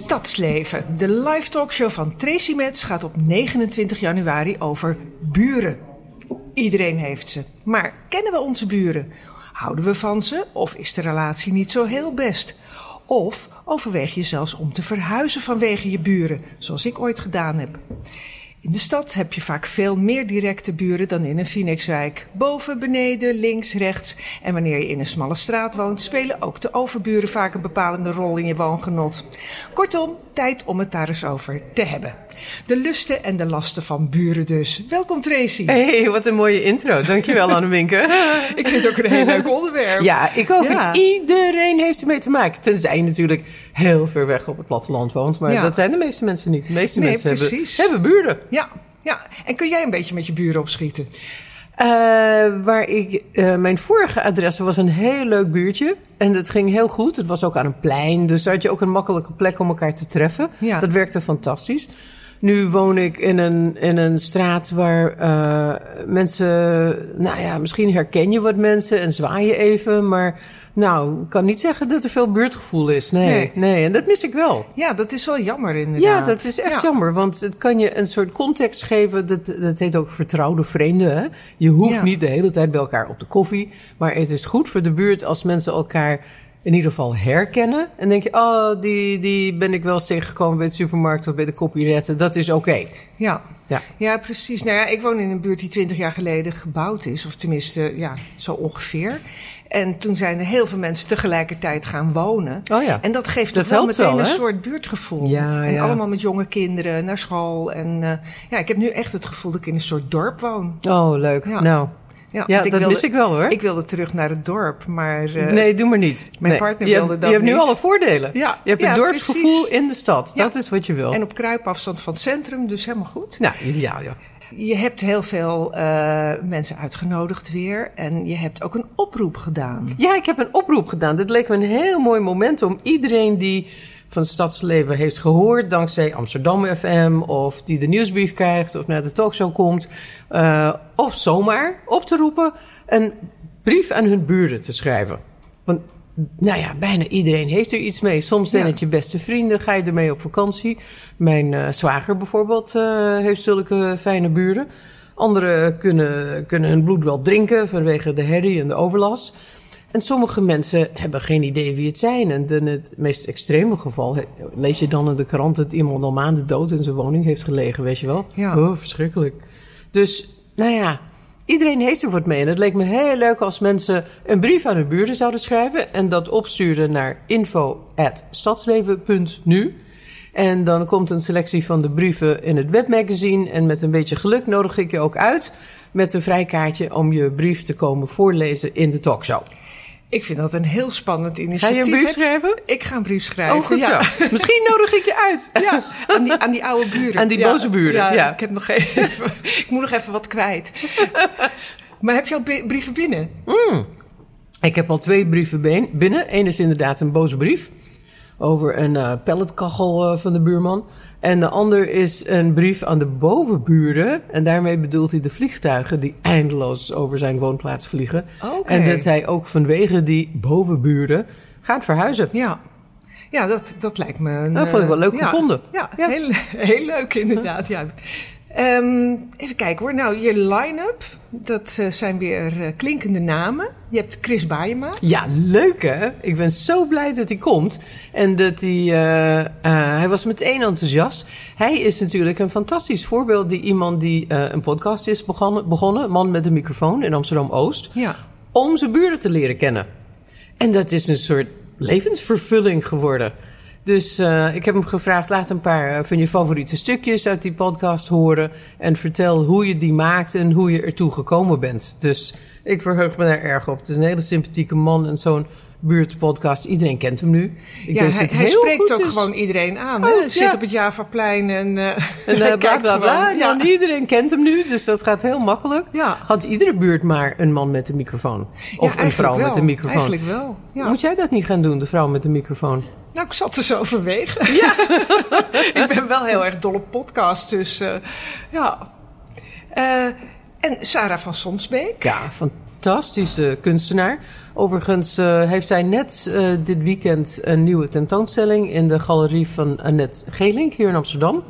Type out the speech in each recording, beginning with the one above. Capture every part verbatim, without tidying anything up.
Stadsleven. De live talkshow van Tracy Metz gaat op negenentwintig januari over buren. Iedereen heeft ze. Maar kennen we onze buren? Houden we van ze? Of is de relatie niet zo heel best? Of overweeg je zelfs om te verhuizen vanwege je buren, zoals ik ooit gedaan heb? In de stad heb je vaak veel meer directe buren dan in een Phoenixwijk. Boven, beneden, links, rechts. En wanneer je in een smalle straat woont, spelen ook de overburen vaak een bepalende rol in je woongenot. Kortom, tijd om het daar eens over te hebben. De lusten en de lasten van buren dus. Welkom Tracy. Hey, wat een mooie intro. Dankjewel Anneminke. Ik vind het ook een heel leuk onderwerp. Ja, ik ook. Ja. En iedereen heeft ermee te maken. Tenzij je natuurlijk heel ver weg op het platteland woont. Maar Ja. dat zijn de meeste mensen niet. De meeste Nee, mensen hebben, precies. hebben buren. Ja, ja. En kun jij een beetje met je buren opschieten? Uh, waar ik, uh, mijn vorige adres was een heel leuk buurtje. En dat ging heel goed. Het was ook aan een plein. Dus daar had je ook een makkelijke plek om elkaar te treffen. Ja. Dat werkte fantastisch. Nu woon ik in een, in een straat waar uh, mensen... Nou ja, misschien herken je wat mensen en zwaai je even. Maar nou, ik kan niet zeggen dat er veel buurtgevoel is. Nee, Nee. nee. En dat mis ik wel. Ja, dat is wel jammer inderdaad. Ja, dat is echt Ja. jammer. Want het kan je een soort context geven. Dat, dat heet ook vertrouwde vrienden. Hè? Je hoeft Ja. niet de hele tijd bij elkaar op de koffie. Maar het is goed voor de buurt als mensen elkaar in ieder geval herkennen. En denk je, oh, die, die ben ik wel eens tegengekomen bij de supermarkt of bij de copyretten. Dat is oké. Okay. Ja. Ja. Ja, precies. Nou ja, ik woon in een buurt die twintig jaar geleden gebouwd is. Of tenminste, ja, zo ongeveer. En toen zijn er heel veel mensen tegelijkertijd gaan wonen. Oh ja. En dat geeft Dat toch wel helpt meteen wel, een hè? soort buurtgevoel. Ja, en ja. allemaal met jonge kinderen naar school. En uh, ja, ik heb nu echt het gevoel dat ik in een soort dorp woon. Oh, leuk. Ja. Nou, Ja, ja, want ik dat wilde, mis ik wel hoor. Ik wilde terug naar het dorp, maar... Uh, nee, doe maar niet. mijn nee. partner je wilde hebt, dat Je hebt nu niet. alle voordelen. Ja, je hebt ja, een dorpsgevoel precies. in de stad. Ja. Dat is wat je wil. En op kruipafstand van het centrum, dus helemaal goed. Nou, ideaal, ja. Je hebt heel veel uh, mensen uitgenodigd weer. En je hebt ook een oproep gedaan. Ja, ik heb een oproep gedaan. Dit leek me een heel mooi moment om iedereen die van het stadsleven heeft gehoord, dankzij Amsterdam F M, of die de nieuwsbrief krijgt, of naar de talkshow komt, uh, of zomaar op te roepen, een brief aan hun buren te schrijven. Want, nou ja, bijna iedereen heeft er iets mee. Soms zijn Ja. het je beste vrienden, ga je ermee op vakantie. Mijn uh, zwager bijvoorbeeld uh, heeft zulke fijne buren. Anderen kunnen, kunnen hun bloed wel drinken vanwege de herrie en de overlast. En sommige mensen hebben geen idee wie het zijn. En in het meest extreme geval lees je dan in de krant dat iemand al maanden dood in zijn woning heeft gelegen, weet je wel? Ja. Oh, verschrikkelijk. Dus, nou ja, iedereen heeft er wat mee. En het leek me heel leuk als mensen een brief aan hun buren zouden schrijven en dat opsturen naar info at stadsleven punt nu. En dan komt een selectie van de brieven in het webmagazine. En met een beetje geluk nodig ik je ook uit met een vrijkaartje om je brief te komen voorlezen in de talkshow. Ik vind dat een heel spannend initiatief. Ga je een brief schrijven? Ik ga een brief schrijven. Oh, goed ja. zo. Misschien nodig ik je uit. Ja, aan die, aan die oude buren. Aan die Ja, boze buren, ja. Ik, heb nog even, ik moet nog even wat kwijt. Maar heb je al bi- brieven binnen? Mm. Ik heb al twee brieven ben- binnen. Eén is inderdaad een boze brief over een uh, pelletkachel uh, van de buurman. En de ander is een brief aan de bovenburen. En daarmee bedoelt hij de vliegtuigen die eindeloos over zijn woonplaats vliegen. Oké. En dat hij ook vanwege die bovenburen gaat verhuizen. Ja, ja dat, dat lijkt me... Een, Dat vond ik wel leuk ja, gevonden. Ja, Ja. Heel, heel leuk inderdaad. Ja. Um, even kijken hoor. Nou, je line-up, dat uh, zijn weer uh, klinkende namen. Je hebt Chris Baaijema. Ja, leuk hè? Ik ben zo blij dat hij komt. En dat hij... Uh, uh, hij was meteen enthousiast. Hij is natuurlijk een fantastisch voorbeeld. Die iemand die uh, een podcast is begonnen, begonnen. Man met een microfoon in Amsterdam-Oost. Ja. Om zijn buren te leren kennen. En dat is een soort levensvervulling geworden. Dus uh, ik heb hem gevraagd, laat een paar van je favoriete stukjes uit die podcast horen. En vertel hoe je die maakt en hoe je ertoe gekomen bent. Dus ik verheug me daar erg op. Het is een hele sympathieke man en zo'n buurtpodcast. Iedereen kent hem nu. Ik ja, denk hij, dat het hij heel spreekt goed ook is. gewoon iedereen aan. Oh, Hè? ja. Zit op het Javaplein en, uh, En uh, bla bla bla. Ja. Ja, iedereen kent hem nu, dus dat gaat heel makkelijk. Ja. Had iedere buurt maar een man met een microfoon? Of Ja, een vrouw wel. met een microfoon? Eigenlijk wel, ja. Moet jij dat niet gaan doen, de vrouw met een microfoon? Nou, ik zat dus overwegen. Ja. Ik ben wel heel erg dol op podcasts, dus uh, ja. Uh, en Sarah van Sonsbeek. Ja, fantastische kunstenaar. Overigens uh, heeft zij net uh, dit weekend een nieuwe tentoonstelling in de galerie van Annette Geelink hier in Amsterdam.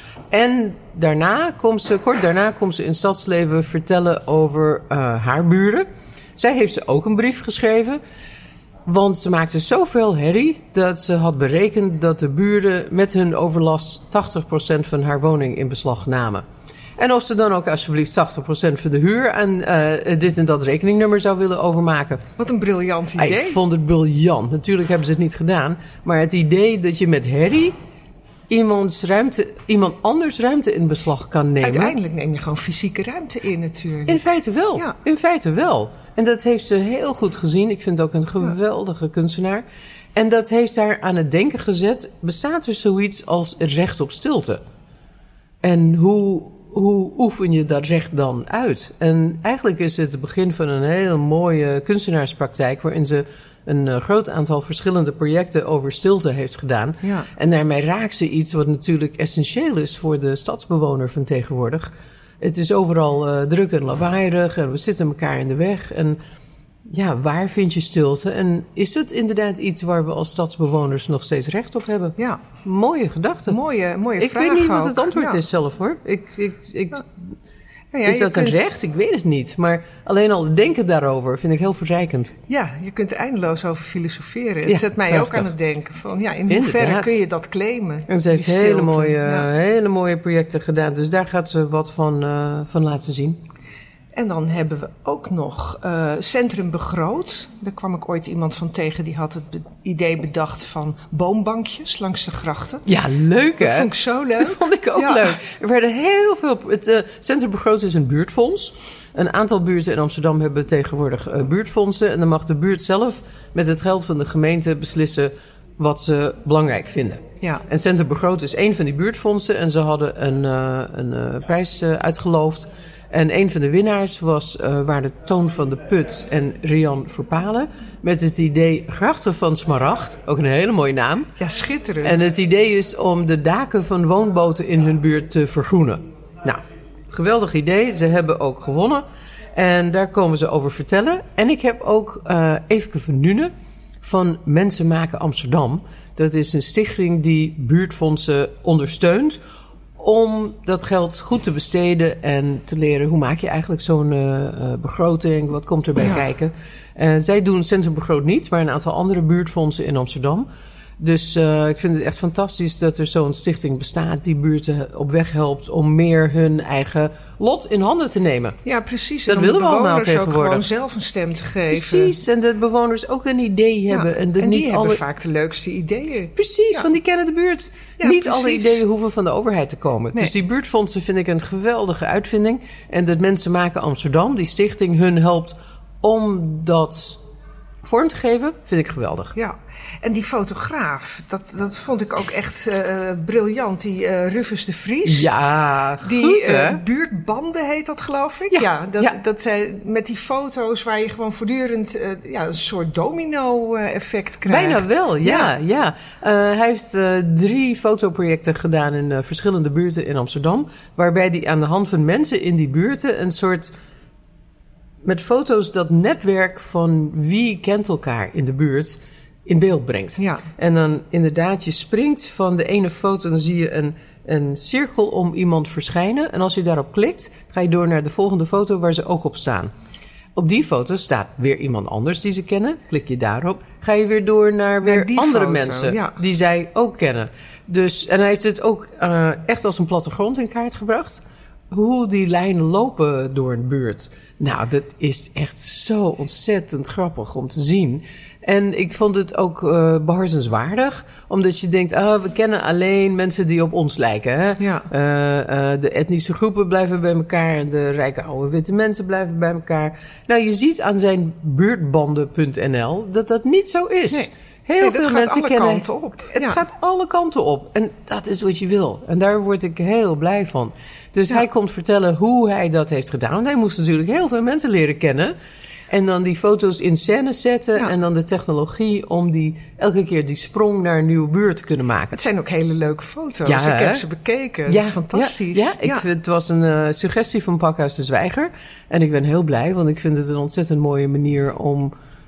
En daarna komt ze, kort daarna komt ze in Stadsleven vertellen over uh, haar buren. Zij heeft ze ook een brief geschreven. Want ze maakte zoveel herrie dat ze had berekend dat de buren met hun overlast tachtig procent van haar woning in beslag namen. En of ze dan ook alsjeblieft tachtig procent van de huur aan uh, dit en dat rekeningnummer zou willen overmaken. Wat een briljant idee. Ik vond het briljant. Natuurlijk hebben ze het niet gedaan. Maar het idee dat je met herrie iemands ruimte, iemand anders ruimte in beslag kan nemen. Uiteindelijk neem je gewoon fysieke ruimte in natuurlijk. In feite wel. Ja. In feite wel. En dat heeft ze heel goed gezien. Ik vind het ook een geweldige kunstenaar. En dat heeft haar aan het denken gezet. Bestaat er zoiets als recht op stilte? En hoe, hoe oefen je dat recht dan uit? En eigenlijk is het het begin van een hele mooie kunstenaarspraktijk, waarin ze een uh, groot aantal verschillende projecten over stilte heeft gedaan. Ja. En daarmee raakt ze iets wat natuurlijk essentieel is voor de stadsbewoner van tegenwoordig. Het is overal uh, druk en lawaaierig en we zitten elkaar in de weg. En ja, waar vind je stilte? En is het inderdaad iets waar we als stadsbewoners nog steeds recht op hebben? Ja. Mooie gedachte. Mooie, mooie ik vraag weet niet wat ook. het antwoord Ja. is zelf hoor. Ik, ik, ik, Ja. Nou ja, is je dat kunt, een recht? Ik weet het niet. Maar alleen al het denken daarover vind ik heel verrijkend. Ja, je kunt er eindeloos over filosoferen. Het Ja, zet mij prachtig. ook aan het denken van, ja, in hoeverre Inderdaad. kun je dat claimen? En ze heeft die hele stilte. mooie, Ja. hele mooie projecten gedaan. Dus daar gaat ze wat van, uh, van laten zien. En dan hebben we ook nog uh, Centrum Begroot. Daar kwam ik ooit iemand van tegen die had het be- idee bedacht van boombankjes langs de grachten. Ja, leuk hè? Dat vond ik zo leuk. Dat vond ik ook Ja. leuk. Er werden heel veel... Het uh, Centrum Begroot is een buurtfonds. Een aantal buurten in Amsterdam hebben tegenwoordig uh, buurtfondsen. En dan mag de buurt zelf met het geld van de gemeente beslissen wat ze belangrijk vinden. Ja. En Centrum Begroot is één van die buurtfondsen. En ze hadden een, uh, een uh, prijs uh, uitgeloofd. En een van de winnaars was uh, waar de Toon van de Put en Rian Verpalen. Met het idee Grachten van Smaragd. Ook een hele mooie naam. Ja, schitterend. En het idee is om de daken van woonboten in hun buurt te vergroenen. Nou, geweldig idee. Ze hebben ook gewonnen. En daar komen ze over vertellen. En ik heb ook uh, Eefke van Nuenen van Mensen Maken Amsterdam. Dat is een stichting die buurtfondsen ondersteunt om dat geld goed te besteden en te leren hoe maak je eigenlijk zo'n uh, begroting, wat komt erbij Ja. kijken. Uh, zij doen Centrum Begroot niet, maar een aantal andere buurtfondsen in Amsterdam. Dus uh, ik vind het echt fantastisch dat er zo'n stichting bestaat die buurten op weg helpt om meer hun eigen lot in handen te nemen. Ja, precies. Dat en om willen de we allemaal bewoners ook tegenwoordig. gewoon zelf een stem te geven. Precies, en de bewoners ook een idee Ja. hebben. En, de en die niet hebben alle... vaak de leukste ideeën. Precies, Ja. want die kennen de buurt. Ja, niet precies. alle ideeën hoeven van de overheid te komen. Nee. Dus die buurtfondsen vind ik een geweldige uitvinding. En dat Mensen Maken Amsterdam, die stichting, hun helpt om dat vorm te geven, vind ik geweldig. Ja, en die fotograaf, dat, dat vond ik ook echt uh, briljant. Die uh, Rufus de Vries. Ja, Die goed hè? uh, buurtbanden heet dat, geloof ik. Ja, Ja, dat, ja. dat zij met die foto's waar je gewoon voortdurend uh, ja, een soort domino-effect krijgt. Bijna wel, ja. ja. ja. Uh, hij heeft uh, drie fotoprojecten gedaan in uh, verschillende buurten in Amsterdam. Waarbij hij aan de hand van mensen in die buurten een soort... met foto's dat netwerk van wie kent elkaar in de buurt in beeld brengt. Ja. En dan inderdaad, je springt van de ene foto... dan zie je een, een cirkel om iemand verschijnen. En als je daarop klikt, ga je door naar de volgende foto waar ze ook op staan. Op die foto staat weer iemand anders die ze kennen. Klik je daarop, ga je weer door naar weer Naar die andere foto, mensen ja. die zij ook kennen. Dus, en hij heeft het ook uh, echt als een plattegrond in kaart gebracht. Hoe die lijnen lopen door een buurt. Nou, dat is echt zo ontzettend grappig om te zien. En ik vond het ook uh, beharzenswaardig. Omdat je denkt, ah, we kennen alleen mensen die op ons lijken. Hè? Ja. Uh, uh, de etnische groepen blijven bij elkaar. En de rijke oude witte mensen blijven bij elkaar. Nou, je ziet aan zijn buurtbanden punt n l dat dat niet zo is. Nee. Heel Nee, veel dat mensen gaat alle kennen. kanten op. Het Ja. gaat alle kanten op. En dat is wat je wil. En daar word ik heel blij van. Dus Ja. hij komt vertellen hoe hij dat heeft gedaan. Want hij moest natuurlijk heel veel mensen leren kennen. En dan die foto's in scène zetten. Ja. En dan de technologie om die elke keer die sprong naar een nieuwe buurt te kunnen maken. Het zijn ook hele leuke foto's. Ja, ik hè? heb ze bekeken. Dat Ja, is fantastisch. Ja, ja, ik vind, het was een uh, suggestie van Pakhuis de Zwijger. En ik ben heel blij, want ik vind het een ontzettend mooie manier om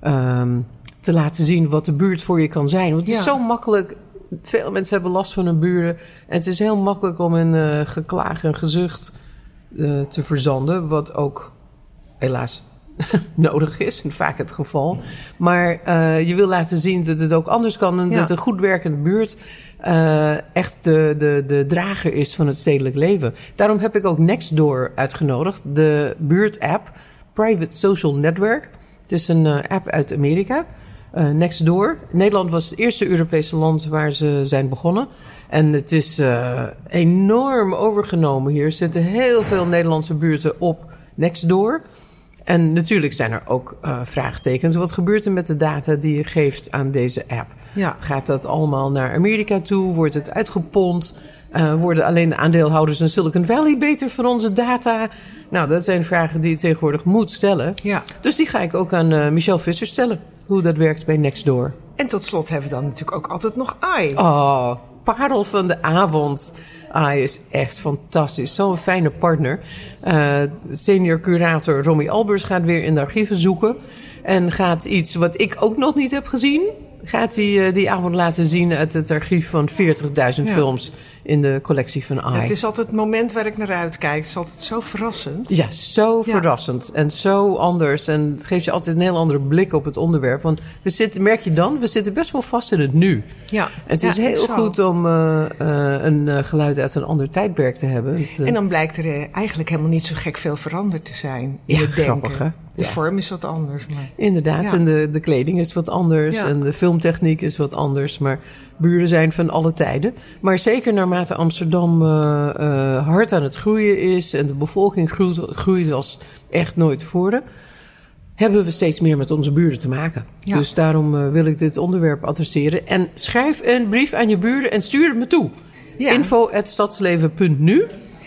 um, te laten zien wat de buurt voor je kan zijn. Want het Ja. is zo makkelijk. Veel mensen hebben last van hun buren. En het is heel makkelijk om een uh, geklaag en gezucht uh, te verzanden. Wat ook helaas nodig is, en vaak het geval. Maar uh, je wil laten zien dat het ook anders kan. En Ja. dat een goed werkende buurt uh, echt de, de, de drager is van het stedelijk leven. Daarom heb ik ook Nextdoor uitgenodigd. De buurt-app, Private Social Network. Het is een uh, app uit Amerika. Uh, Nextdoor. Nederland was het eerste Europese land waar ze zijn begonnen. En het is uh, enorm overgenomen hier. Er zitten heel veel Nederlandse buurten op Nextdoor. En natuurlijk zijn er ook uh, vraagtekens. Wat gebeurt er met de data die je geeft aan deze app? Ja. Gaat dat allemaal naar Amerika toe? Wordt het uitgepompt? Uh, worden alleen de aandeelhouders in Silicon Valley beter van onze data? Nou, dat zijn vragen die je tegenwoordig moet stellen. Ja. Dus die ga ik ook aan uh, Michel Visser stellen. Hoe dat werkt bij Nextdoor. En tot slot hebben we dan natuurlijk ook altijd nog Ai. Oh, parel van de avond. Ai is echt fantastisch. Zo'n fijne partner. Uh, senior curator Romy Albers gaat weer in de archieven zoeken. En gaat iets wat ik ook nog niet heb gezien, gaat hij uh, die avond laten zien uit het archief van veertigduizend Ja. films in de collectie van Ai. Ja, het is altijd het moment waar ik naar uitkijk. Het is altijd zo verrassend. Ja, zo Ja. verrassend en zo anders. En het geeft je altijd een heel andere blik op het onderwerp. Want we zitten, merk je dan, we zitten best wel vast in het nu. Ja. Het is Ja, heel zo. goed om uh, uh, een uh, geluid uit een ander tijdperk te hebben. Het, uh, En dan blijkt er eh, eigenlijk helemaal niet zo gek veel veranderd te zijn in Ja, het denken. grappig, hè? De Ja. vorm is wat anders. Maar... Inderdaad, Ja. en de, de kleding is wat anders Ja. en de filmtechniek is wat anders. Maar buren zijn van alle tijden. Maar zeker naarmate Amsterdam uh, uh, hard aan het groeien is en de bevolking groeit, groeit als echt nooit tevoren, hebben we steeds meer met onze buren te maken. Ja. Dus daarom uh, wil ik dit onderwerp adresseren. En schrijf een brief aan je buren en stuur het me toe. Ja. info at stadsleven punt nu.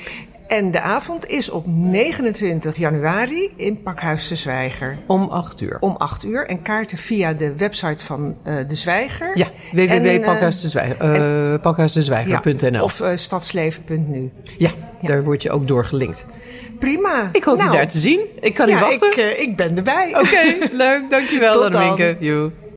En de avond is op negenentwintig januari in Pakhuis de Zwijger. Om acht uur. Om acht uur. En kaarten via de website van uh, de Zwijger. Ja, w w w punt pakhuisdezwijger punt n l. Ja, of uh, stadsleven punt nu. Ja, daar word je ook doorgelinkt. Prima. Ik hoop nou, je daar te zien. Ik kan ja, niet wachten. Ik, uh, ik ben erbij. Oké, okay, leuk. Dankjewel, Tot dan. Annemieke. Joe.